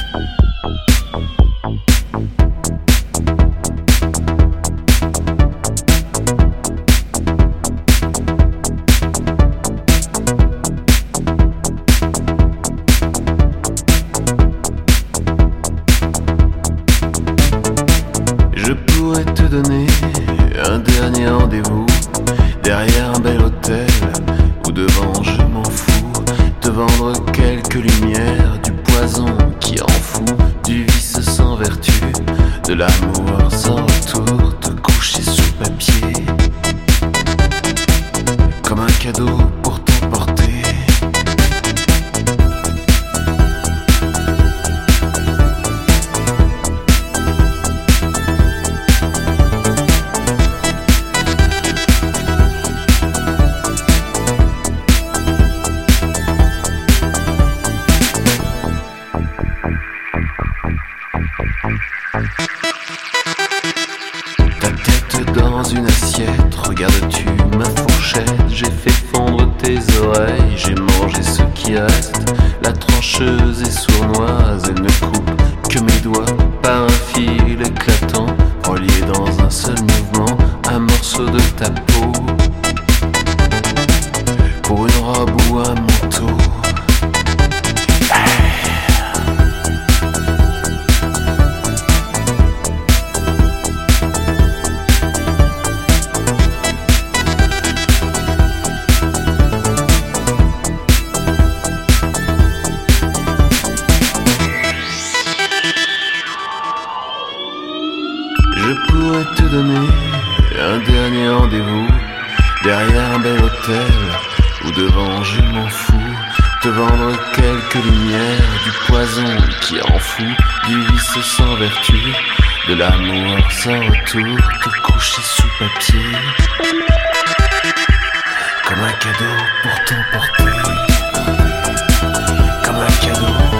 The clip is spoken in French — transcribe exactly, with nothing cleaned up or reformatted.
Je pourrais te donner un dernier rendez-vous derrière un bel hôtel ou devant, je m'en fous. Te vendre quelques lumières, du poison qui en fout, du vice sans vertu, de l'amour sans retour, te coucher sous papier comme un cadeau pour t'emporter. Ta tête dans une assiette, regardes-tu ma fourchette? J'ai fait fondre tes oreilles, j'ai mangé ce qui reste. La trancheuse est sournoise, elle ne coupe que mes doigts par un fil éclatant, relié dans un seul mouvement, un morceau de ta peau. Pour une robe ou un manteau. Je pourrais te donner un dernier rendez-vous derrière un bel hôtel ou devant, je m'en fous. Te vendre quelques lumières, du poison qui en fout, du vice sans vertu, de l'amour sans retour, te coucher sous papier comme un cadeau pour t'emporter, comme un cadeau.